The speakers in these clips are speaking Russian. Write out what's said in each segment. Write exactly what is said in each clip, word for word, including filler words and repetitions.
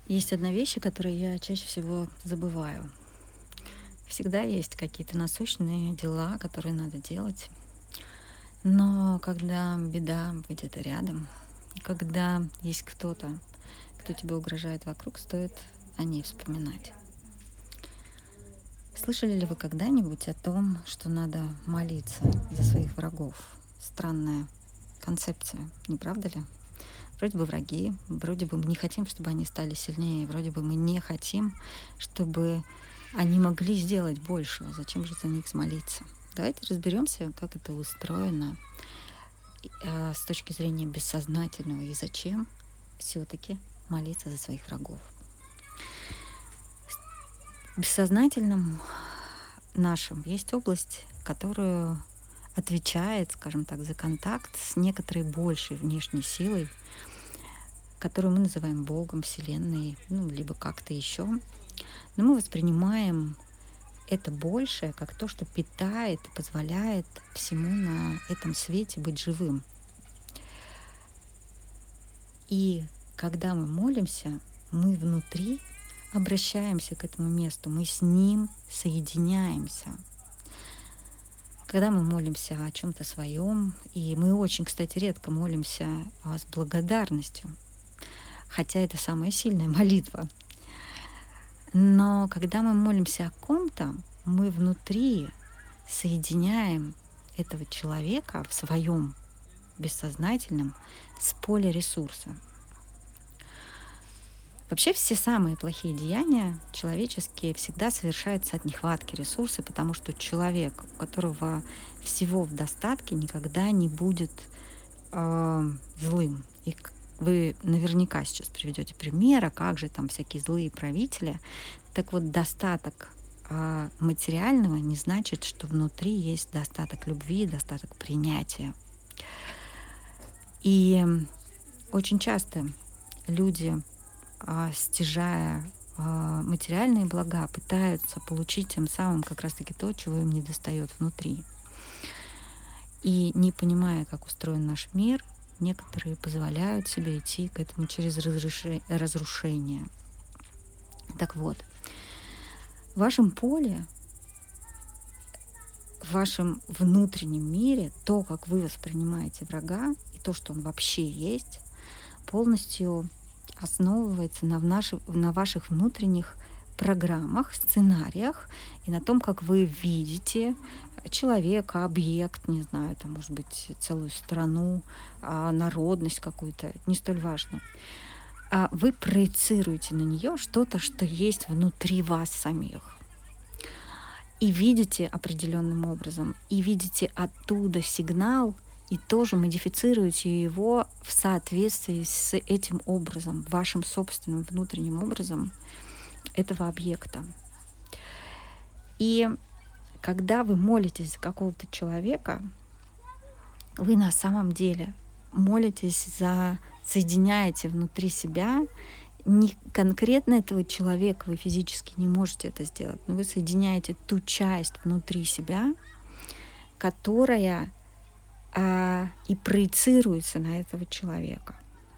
Есть одна вещь, о которой я чаще всего забываю. Всегда есть какие-то насущные дела, которые надо делать. Но когда беда где-то рядом, когда есть кто-то, кто тебе угрожает вокруг, стоит о ней вспоминать. Слышали ли вы когда-нибудь о том, что надо молиться за своих врагов? Странная концепция, не правда ли? Вроде бы враги, вроде бы мы не хотим, чтобы они стали сильнее, вроде бы мы не хотим, чтобы они могли сделать больше. Зачем же за них молиться? Давайте разберемся, как это устроено и, э, с точки зрения бессознательного и зачем все-таки молиться за своих врагов. В бессознательном нашем есть область, которую отвечает, скажем так, за контакт с некоторой большей внешней силой, которую мы называем Богом, Вселенной, ну, либо как-то еще. Но мы воспринимаем это большее как то, что питает и позволяет всему на этом свете быть живым. И когда мы молимся, мы внутри обращаемся к этому месту, мы с ним соединяемся. Когда мы молимся о чем-то своем, и мы очень, кстати, редко молимся а, с благодарностью, хотя это самая сильная молитва. Но когда мы молимся о ком-то, мы внутри соединяем этого человека в своем бессознательном с поле ресурса. Вообще все самые плохие деяния человеческие всегда совершаются от нехватки ресурса, потому что человек, у которого всего в достатке, никогда не будет э, злым. И к- вы наверняка сейчас приведете пример, а как же там всякие злые правители. Так вот, достаток а, материального не значит, что внутри есть достаток любви, достаток принятия. И очень часто люди, а, стяжая а, материальные блага, пытаются получить тем самым как раз-таки то, чего им не достает внутри. И не понимая, как устроен наш мир, некоторые позволяют себе идти к этому через разруши- разрушение. Так вот, в вашем поле, в вашем внутреннем мире, то, как вы воспринимаете врага и то, что он вообще есть, полностью основывается на, в наши- на ваших внутренних программах, сценариях и на том, как вы видите человека, объект, не знаю, там, может быть, целую страну, а, народность какую-то, не столь важно. А вы проецируете на нее что-то, что есть внутри вас самих. И видите определенным образом, и видите оттуда сигнал, и тоже модифицируете его в соответствии с этим образом, вашим собственным внутренним образом этого объекта. И когда вы молитесь за какого-то человека, вы на самом деле молитесь за, соединяете внутри себя не конкретно этого человека, вы физически не можете это сделать, но вы соединяете ту часть внутри себя, которая а, и проецируется на этого человека.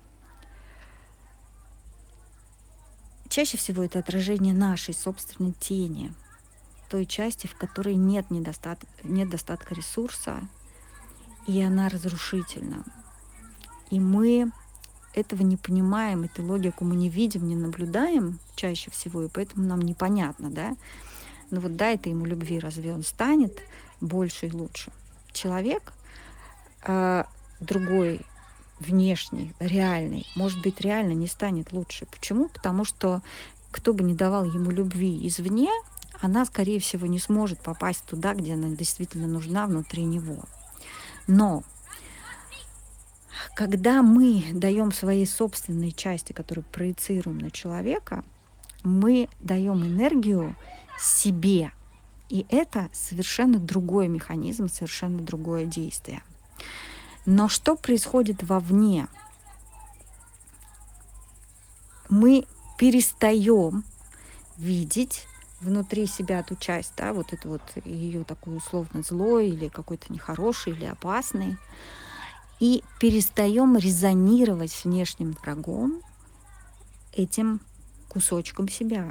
Чаще всего это отражение нашей собственной тени, той части, в которой нет, недостат... нет достатка ресурса, и она разрушительна. И мы этого не понимаем, эту логику мы не видим, не наблюдаем чаще всего, и поэтому нам непонятно, да? Ну вот дай ты ему любви, разве он станет больше и лучше? Человек а, другой, внешний, реальный, может быть, реально не станет лучше. Почему? Потому что кто бы ни давал ему любви извне, она, скорее всего, не сможет попасть туда, где она действительно нужна внутри него. Но когда мы даем своей собственной части, которую проецируем на человека, мы даем энергию себе. И это совершенно другой механизм, совершенно другое действие. Но что происходит вовне? Мы перестаем видеть внутри себя ту часть, да, вот эту вот ее такую условно злой или какой-то нехороший или опасный, и перестаем резонировать с внешним врагом этим кусочком себя.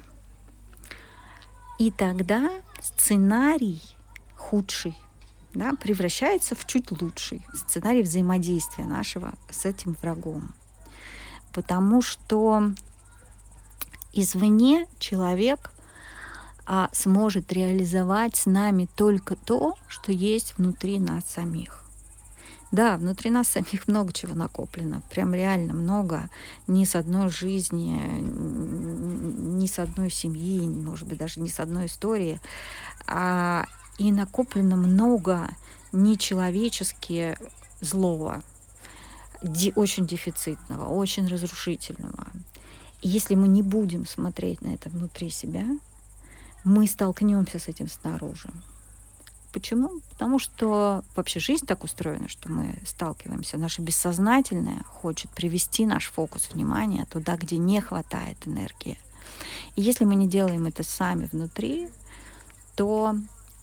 И тогда сценарий худший, да, превращается в чуть лучший сценарий взаимодействия нашего с этим врагом. Потому что извне человек а, сможет реализовать с нами только то, что есть внутри нас самих. Да, внутри нас самих много чего накоплено, прям реально много. Ни с одной жизни, ни с одной семьи, может быть, даже ни с одной истории. А, и накоплено много нечеловечески злого, ди- очень дефицитного, очень разрушительного. И если мы не будем смотреть на это внутри себя, мы столкнемся с этим снаружи. Почему? Потому что вообще жизнь так устроена, что мы сталкиваемся. Наше бессознательное хочет привести наш фокус внимания туда, где не хватает энергии. И если мы не делаем это сами внутри, то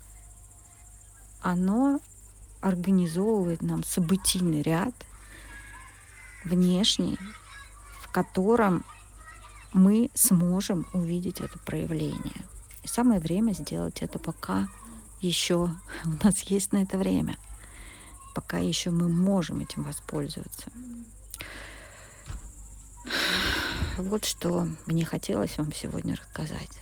оно организовывает нам событийный ряд внешний, в котором мы сможем увидеть это проявление. И самое время сделать это, пока еще у нас есть на это время, пока еще мы можем этим воспользоваться. Вот что мне хотелось вам сегодня рассказать.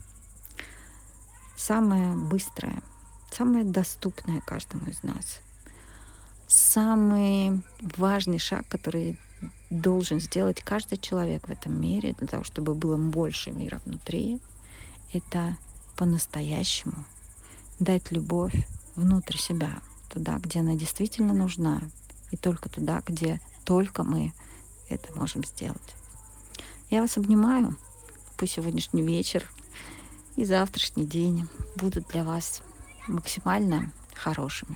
Самое быстрое, самое доступное каждому из нас, самый важный шаг, который должен сделать каждый человек в этом мире для того, чтобы было больше мира внутри, это по-настоящему дать любовь внутрь себя, туда, где она действительно нужна, и только туда, где только мы это можем сделать. Я вас обнимаю. Пусть сегодняшний вечер и завтрашний день будут для вас максимально хорошими.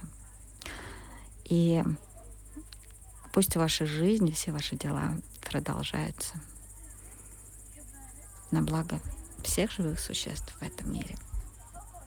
И пусть ваша жизнь и все ваши дела продолжаются на благо всех живых существ в этом мире.